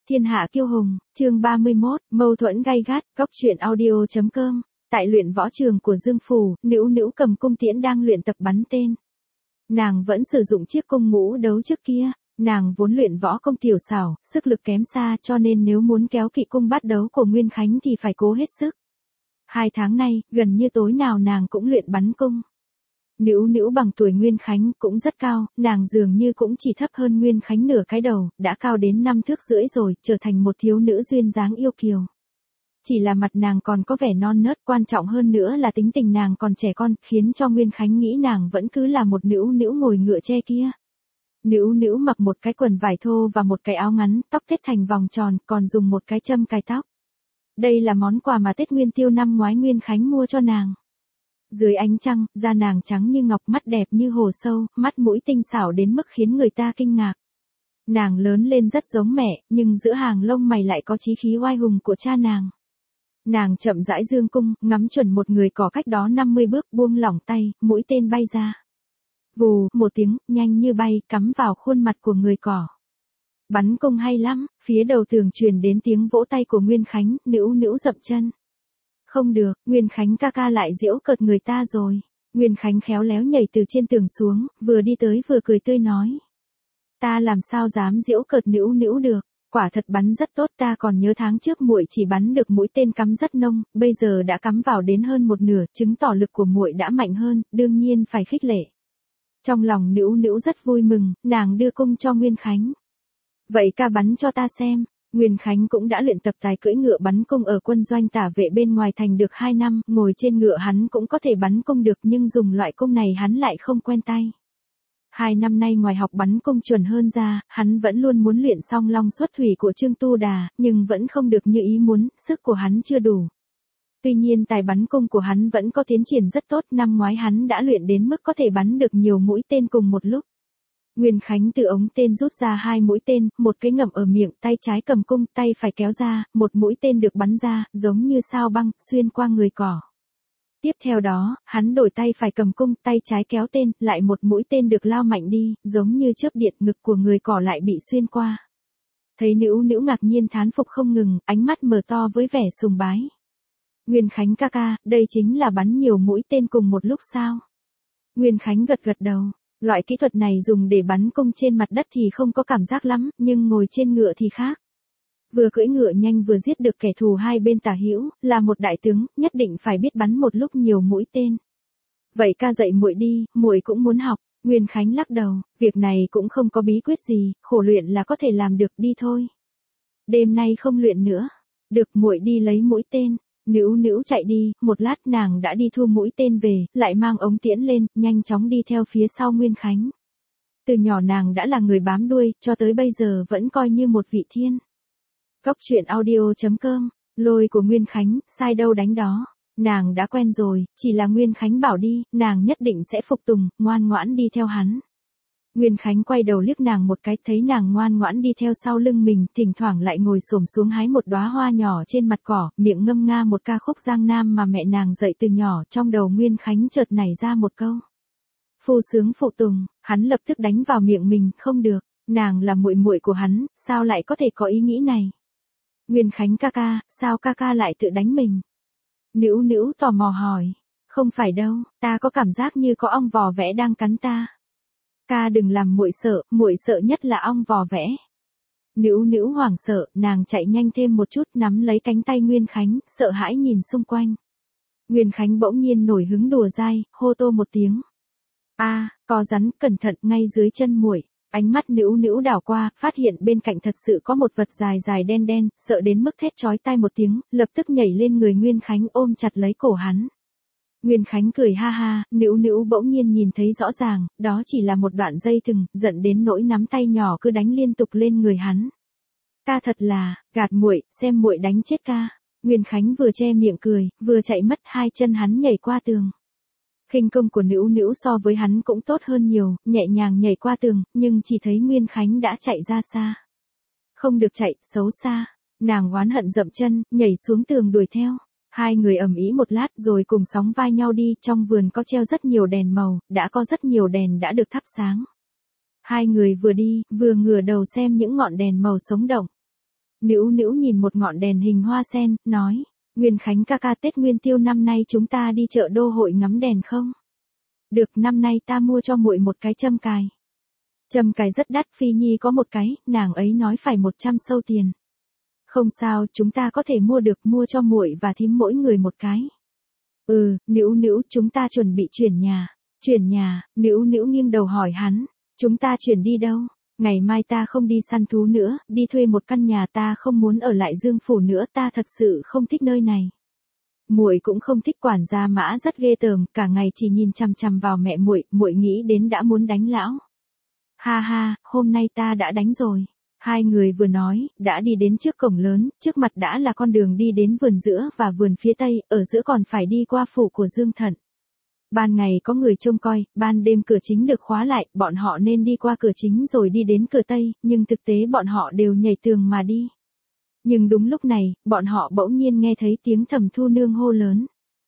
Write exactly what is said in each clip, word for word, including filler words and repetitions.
Thiên hạ kiêu hùng, chương ba mươi mốt, mâu thuẫn gay gắt, góc truyện audio.com. Tại luyện võ trường của Dương Phủ, Nữu Nữu cầm cung tiễn đang luyện tập bắn tên. Nàng vẫn sử dụng chiếc cung ngũ đấu trước kia, nàng vốn luyện võ công tiểu xảo, sức lực kém xa cho nên nếu muốn kéo kỵ cung bát đấu của Nguyên Khánh thì phải cố hết sức. Hai tháng nay, gần như tối nào nàng cũng luyện bắn cung. Nữu Nữu bằng tuổi Nguyên Khánh cũng rất cao, nàng dường như cũng chỉ thấp hơn Nguyên Khánh nửa cái đầu, đã cao đến năm thước rưỡi rồi, trở thành một thiếu nữ duyên dáng yêu kiều. Chỉ là mặt nàng còn có vẻ non nớt, quan trọng hơn nữa là tính tình nàng còn trẻ con, khiến cho Nguyên Khánh nghĩ nàng vẫn cứ là một Nữu Nữu ngồi ngựa tre kia. Nữu Nữu mặc một cái quần vải thô và một cái áo ngắn, tóc thết thành vòng tròn, còn dùng một cái châm cài tóc. Đây là món quà mà Tết Nguyên Tiêu năm ngoái Nguyên Khánh mua cho nàng. Dưới ánh trăng, da nàng trắng như ngọc, mắt đẹp như hồ sâu, mắt mũi tinh xảo đến mức khiến người ta kinh ngạc. Nàng lớn lên rất giống mẹ, nhưng giữa hàng lông mày lại có chí khí oai hùng của cha nàng. Nàng chậm rãi dương cung, ngắm chuẩn một người cỏ cách đó năm mươi bước, buông lỏng tay, mũi tên bay ra. Vù, một tiếng, nhanh như bay, cắm vào khuôn mặt của người cỏ. Bắn cung hay lắm, phía đầu tường truyền đến tiếng vỗ tay của Nguyên Khánh, Nữu Nữu dậm chân. Không được, Nguyên Khánh ca ca lại giễu cợt người ta rồi. Nguyên Khánh khéo léo nhảy từ trên tường xuống, vừa đi tới vừa cười tươi nói. Ta làm sao dám giễu cợt Nữu Nữu được, quả thật bắn rất tốt, ta còn nhớ tháng trước muội chỉ bắn được mũi tên cắm rất nông, bây giờ đã cắm vào đến hơn một nửa, chứng tỏ lực của muội đã mạnh hơn, đương nhiên phải khích lệ. Trong lòng Nữu Nữu rất vui mừng, nàng đưa cung cho Nguyên Khánh. Vậy ca bắn cho ta xem. Nguyên Khánh cũng đã luyện tập tài cưỡi ngựa bắn cung ở quân doanh tả vệ bên ngoài thành được hai năm, ngồi trên ngựa hắn cũng có thể bắn cung được nhưng dùng loại cung này hắn lại không quen tay. Hai năm nay ngoài học bắn cung chuẩn hơn ra, hắn vẫn luôn muốn luyện song long xuất thủy của Trương Tu Đà, nhưng vẫn không được như ý muốn, sức của hắn chưa đủ. Tuy nhiên tài bắn cung của hắn vẫn có tiến triển rất tốt, năm ngoái hắn đã luyện đến mức có thể bắn được nhiều mũi tên cùng một lúc. Nguyên Khánh từ ống tên rút ra hai mũi tên, một cái ngậm ở miệng, tay trái cầm cung, tay phải kéo ra, một mũi tên được bắn ra, giống như sao băng, xuyên qua người cỏ. Tiếp theo đó, hắn đổi tay phải cầm cung, tay trái kéo tên, lại một mũi tên được lao mạnh đi, giống như chớp điện, ngực của người cỏ lại bị xuyên qua. Thấy Nữu Nữu ngạc nhiên thán phục không ngừng, ánh mắt mở to với vẻ sùng bái. Nguyên Khánh ca ca, đây chính là bắn nhiều mũi tên cùng một lúc sao? Nguyên Khánh gật gật đầu. Loại kỹ thuật này dùng để bắn cung trên mặt đất thì không có cảm giác lắm, nhưng ngồi trên ngựa thì khác. Vừa cưỡi ngựa nhanh vừa giết được kẻ thù hai bên tả hữu, là một đại tướng, nhất định phải biết bắn một lúc nhiều mũi tên. Vậy ca dạy muội đi, muội cũng muốn học. Nguyên Khánh lắc đầu, việc này cũng không có bí quyết gì, khổ luyện là có thể làm được, đi thôi. Đêm nay không luyện nữa. Được, muội đi lấy mũi tên. Nữu Nữu chạy đi, một lát nàng đã đi thu mũi tên về, lại mang ống tiễn lên, nhanh chóng đi theo phía sau Nguyên Khánh. Từ nhỏ nàng đã là người bám đuôi, cho tới bây giờ vẫn coi như một vị thiên. Góc truyện audio.com, lôi của Nguyên Khánh, sai đâu đánh đó. Nàng đã quen rồi, chỉ là Nguyên Khánh bảo đi, nàng nhất định sẽ phục tùng, ngoan ngoãn đi theo hắn. Nguyên Khánh quay đầu liếc nàng một cái, thấy nàng ngoan ngoãn đi theo sau lưng mình, thỉnh thoảng lại ngồi xổm xuống hái một đóa hoa nhỏ trên mặt cỏ, miệng ngâm nga một ca khúc Giang Nam mà mẹ nàng dạy từ nhỏ, trong đầu Nguyên Khánh chợt nảy ra một câu. Phu sướng phụ tùng, hắn lập tức đánh vào miệng mình, không được, nàng là muội muội của hắn, sao lại có thể có ý nghĩ này? Nguyên Khánh ca ca, sao ca ca lại tự đánh mình? Nữu Nữu tò mò hỏi, không phải đâu, ta có cảm giác như có ong vò vẽ đang cắn ta. Ca đừng làm muội sợ, muội sợ nhất là ong vò vẽ. Nữu Nữu hoảng sợ, nàng chạy nhanh thêm một chút, nắm lấy cánh tay Nguyên Khánh, sợ hãi nhìn xung quanh. Nguyên Khánh bỗng nhiên nổi hứng đùa dai, hô tô một tiếng. A, à, có rắn, cẩn thận, ngay dưới chân muội. Ánh mắt Nữu Nữu đảo qua, phát hiện bên cạnh thật sự có một vật dài dài đen đen, sợ đến mức thét chói tai một tiếng, lập tức nhảy lên người Nguyên Khánh ôm chặt lấy cổ hắn. Nguyên Khánh cười ha ha, Nữu Nữu bỗng nhiên nhìn thấy rõ ràng, đó chỉ là một đoạn dây thừng, giận đến nỗi nắm tay nhỏ cứ đánh liên tục lên người hắn. Ca thật là, gạt muội, xem muội đánh chết ca. Nguyên Khánh vừa che miệng cười, vừa chạy mất, hai chân hắn nhảy qua tường. Khinh công của Nữu Nữu so với hắn cũng tốt hơn nhiều, nhẹ nhàng nhảy qua tường, nhưng chỉ thấy Nguyên Khánh đã chạy ra xa. Không được chạy, xấu xa. Nàng oán hận dậm chân, nhảy xuống tường đuổi theo. Hai người ầm ĩ một lát rồi cùng sóng vai nhau đi, trong vườn có treo rất nhiều đèn màu, đã có rất nhiều đèn đã được thắp sáng. Hai người vừa đi, vừa ngửa đầu xem những ngọn đèn màu sống động. Nữu Nữu nhìn một ngọn đèn hình hoa sen, nói, Nguyên Khánh ca ca, Tết Nguyên Tiêu năm nay chúng ta đi chợ Đô Hội ngắm đèn không? Được, năm nay ta mua cho muội một cái châm cài. Châm cài rất đắt, Phi Nhi có một cái, nàng ấy nói phải một trăm sâu tiền. Không sao, chúng ta có thể mua được, mua cho muội và thím mỗi người một cái. Ừ, Nữu Nữu, chúng ta chuẩn bị chuyển nhà. Chuyển nhà, Nữu Nữu nghiêng đầu hỏi hắn, chúng ta chuyển đi đâu? Ngày mai ta không đi săn thú nữa, đi thuê một căn nhà, ta không muốn ở lại Dương Phủ nữa, ta thật sự không thích nơi này. Muội cũng không thích, quản gia Mã rất ghê tởm, cả ngày chỉ nhìn chằm chằm vào mẹ muội, muội nghĩ đến đã muốn đánh lão. Ha ha, hôm nay ta đã đánh rồi. Hai người vừa nói, đã đi đến trước cổng lớn, trước mặt đã là con đường đi đến vườn giữa và vườn phía tây, ở giữa còn phải đi qua phủ của Dương Thận. Ban ngày có người trông coi, ban đêm cửa chính được khóa lại, bọn họ nên đi qua cửa chính rồi đi đến cửa tây, nhưng thực tế bọn họ đều nhảy tường mà đi. Nhưng đúng lúc này, bọn họ bỗng nhiên nghe thấy tiếng Thẩm Thu Nương hô lớn.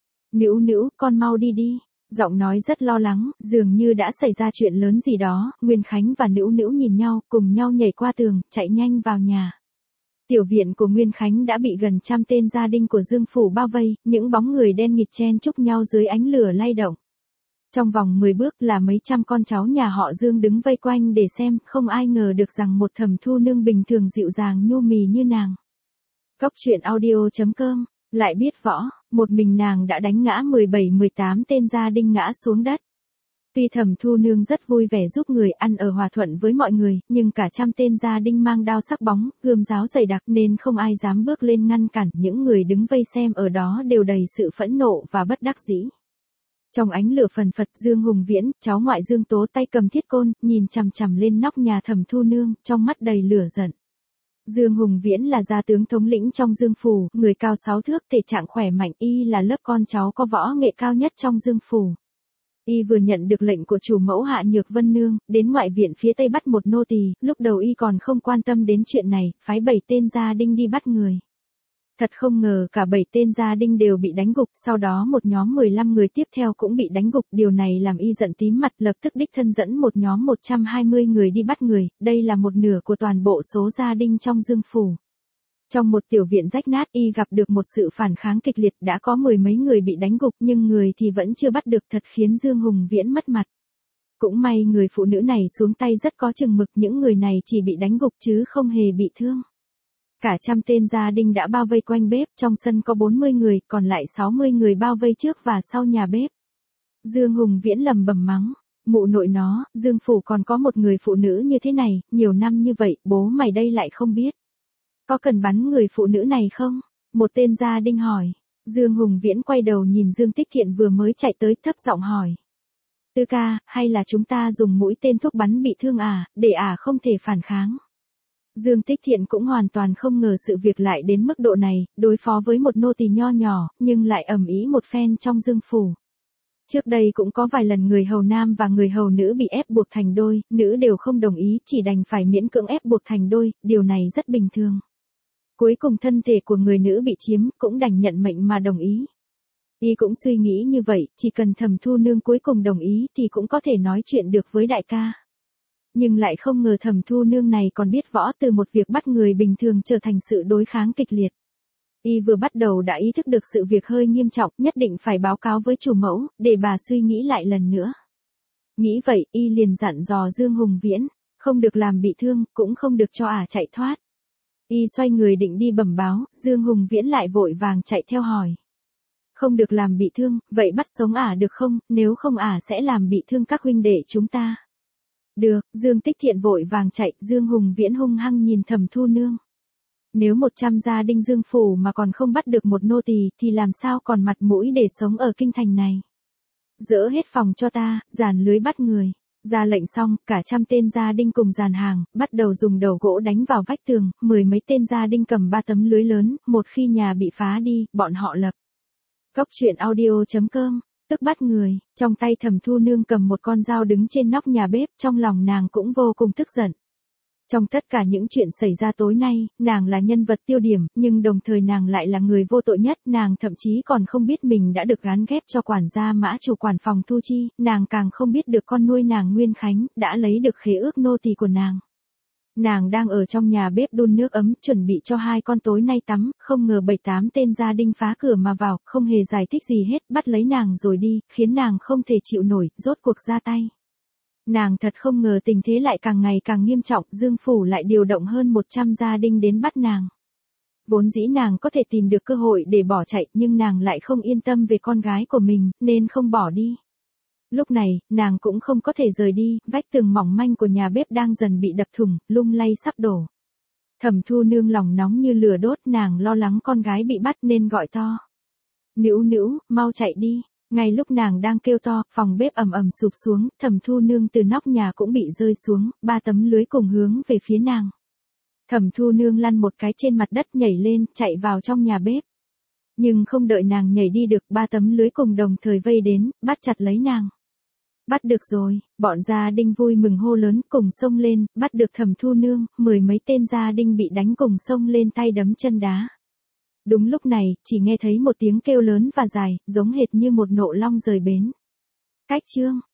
Nữu Nữu, con mau đi đi. Giọng nói rất lo lắng, dường như đã xảy ra chuyện lớn gì đó, Nguyên Khánh và Nữu Nữu nhìn nhau, cùng nhau nhảy qua tường, chạy nhanh vào nhà. Tiểu viện của Nguyên Khánh đã bị gần trăm tên gia đình của Dương Phủ bao vây, những bóng người đen nghịt chen chúc nhau dưới ánh lửa lay động. Trong vòng mười bước là mấy trăm con cháu nhà họ Dương đứng vây quanh để xem, không ai ngờ được rằng một Thẩm Thu Nương bình thường dịu dàng nhu mì như nàng. Cốc truyện audio chấm com, lại biết võ, một mình nàng đã đánh ngã mười bảy mười tám tên gia đình ngã xuống đất. Tuy Thẩm Thu Nương rất vui vẻ giúp người, ăn ở hòa thuận với mọi người, nhưng cả trăm tên gia đình mang đao sắc bóng, gươm giáo dày đặc nên không ai dám bước lên ngăn cản, những người đứng vây xem ở đó đều đầy sự phẫn nộ và bất đắc dĩ. Trong ánh lửa phần phật, Dương Hùng Viễn, cháu ngoại Dương Tố, tay cầm thiết côn, nhìn chằm chằm lên nóc nhà Thẩm Thu Nương, trong mắt đầy lửa giận. Dương Hùng Viễn là gia tướng thống lĩnh trong Dương Phủ, người cao sáu thước, thể trạng khỏe mạnh, y là lớp con cháu có võ nghệ cao nhất trong Dương Phủ. Y vừa nhận được lệnh của chủ mẫu Hạ Nhược Vân Nương, đến ngoại viện phía tây bắt một nô tỳ, lúc đầu y còn không quan tâm đến chuyện này, phái bảy tên gia đình đi bắt người. Thật không ngờ cả bảy tên gia đình đều bị đánh gục, sau đó một nhóm mười lăm người tiếp theo cũng bị đánh gục, điều này làm y giận tím mặt, lập tức đích thân dẫn một nhóm một trăm hai mươi người đi bắt người, đây là một nửa của toàn bộ số gia đình trong Dương Phủ. Trong một tiểu viện rách nát, y gặp được một sự phản kháng kịch liệt, đã có mười mấy người bị đánh gục nhưng người thì vẫn chưa bắt được, thật khiến Dương Hùng Viễn mất mặt. Cũng may người phụ nữ này xuống tay rất có chừng mực, những người này chỉ bị đánh gục chứ không hề bị thương. Cả trăm tên gia đình đã bao vây quanh bếp, trong sân có bốn mươi người, còn lại sáu mươi người bao vây trước và sau nhà bếp. Dương Hùng Viễn lầm bầm mắng, mụ nội nó, Dương Phủ còn có một người phụ nữ như thế này, nhiều năm như vậy, bố mày đây lại không biết. Có cần bắn người phụ nữ này không? Một tên gia đình hỏi. Dương Hùng Viễn quay đầu nhìn Dương Tích Thiện vừa mới chạy tới, thấp giọng hỏi. Tư ca, hay là chúng ta dùng mũi tên thuốc bắn bị thương à, để à không thể phản kháng? Dương Tích Thiện cũng hoàn toàn không ngờ sự việc lại đến mức độ này, đối phó với một nô tỳ nho nhỏ, nhưng lại ầm ĩ một phen trong Dương Phủ. Trước đây cũng có vài lần người hầu nam và người hầu nữ bị ép buộc thành đôi, nữ đều không đồng ý, chỉ đành phải miễn cưỡng ép buộc thành đôi, điều này rất bình thường. Cuối cùng thân thể của người nữ bị chiếm, cũng đành nhận mệnh mà đồng ý. Y cũng suy nghĩ như vậy, chỉ cần Thẩm Thu Nương cuối cùng đồng ý thì cũng có thể nói chuyện được với đại ca. Nhưng lại không ngờ Thẩm Thu Nương này còn biết võ, từ một việc bắt người bình thường trở thành sự đối kháng kịch liệt. Y vừa bắt đầu đã ý thức được sự việc hơi nghiêm trọng, nhất định phải báo cáo với chủ mẫu, để bà suy nghĩ lại lần nữa. Nghĩ vậy, Y liền dặn dò Dương Hùng Viễn, không được làm bị thương, cũng không được cho ả chạy thoát. Y xoay người định đi bẩm báo, Dương Hùng Viễn lại vội vàng chạy theo hỏi. Không được làm bị thương, vậy bắt sống ả được không, nếu không ả sẽ làm bị thương các huynh đệ chúng ta. Được, Dương Tích Thiện vội vàng chạy, Dương Hùng Viễn hung hăng nhìn Thẩm Thu Nương. Nếu một trăm gia đình Dương Phủ mà còn không bắt được một nô tỳ thì làm sao còn mặt mũi để sống ở kinh thành này. Dỡ hết phòng cho ta, dàn lưới bắt người. Ra lệnh xong, cả trăm tên gia đình cùng dàn hàng, bắt đầu dùng đầu gỗ đánh vào vách tường, mười mấy tên gia đình cầm ba tấm lưới lớn, một khi nhà bị phá đi, bọn họ lập. Cốc truyện audio chấm com, tức bắt người, trong tay Thẩm Thu Nương cầm một con dao đứng trên nóc nhà bếp, trong lòng nàng cũng vô cùng tức giận. Trong tất cả những chuyện xảy ra tối nay, nàng là nhân vật tiêu điểm, nhưng đồng thời nàng lại là người vô tội nhất, nàng thậm chí còn không biết mình đã được gán ghép cho quản gia Mã, chủ quản phòng thu chi, nàng càng không biết được con nuôi nàng Nguyên Khánh đã lấy được khế ước nô tỳ của nàng. Nàng đang ở trong nhà bếp đun nước ấm, chuẩn bị cho hai con tối nay tắm, không ngờ bảy tám tên gia đình phá cửa mà vào, không hề giải thích gì hết, bắt lấy nàng rồi đi, khiến nàng không thể chịu nổi, rốt cuộc ra tay. Nàng thật không ngờ tình thế lại càng ngày càng nghiêm trọng, Dương Phủ lại điều động hơn một trăm gia đình đến bắt nàng. Vốn dĩ nàng có thể tìm được cơ hội để bỏ chạy, nhưng nàng lại không yên tâm về con gái của mình, nên không bỏ đi. Lúc này, nàng cũng không có thể rời đi, vách tường mỏng manh của nhà bếp đang dần bị đập thủng, lung lay sắp đổ. Thẩm Thu Nương lòng nóng như lửa đốt, nàng lo lắng con gái bị bắt nên gọi to. Nữu nữu, mau chạy đi. Ngay lúc nàng đang kêu to, phòng bếp ầm ầm sụp xuống, Thẩm Thu Nương từ nóc nhà cũng bị rơi xuống, ba tấm lưới cùng hướng về phía nàng. Thẩm Thu Nương lăn một cái trên mặt đất nhảy lên, chạy vào trong nhà bếp. Nhưng không đợi nàng nhảy đi được, ba tấm lưới cùng đồng thời vây đến, bắt chặt lấy nàng. Bắt được rồi, bọn gia đình vui mừng hô lớn, cùng xông lên, bắt được Thẩm Thu Nương, mười mấy tên gia đình bị đánh cùng xông lên tay đấm chân đá. Đúng lúc này, chỉ nghe thấy một tiếng kêu lớn và dài, giống hệt như một nộ long rời bến. Cách chương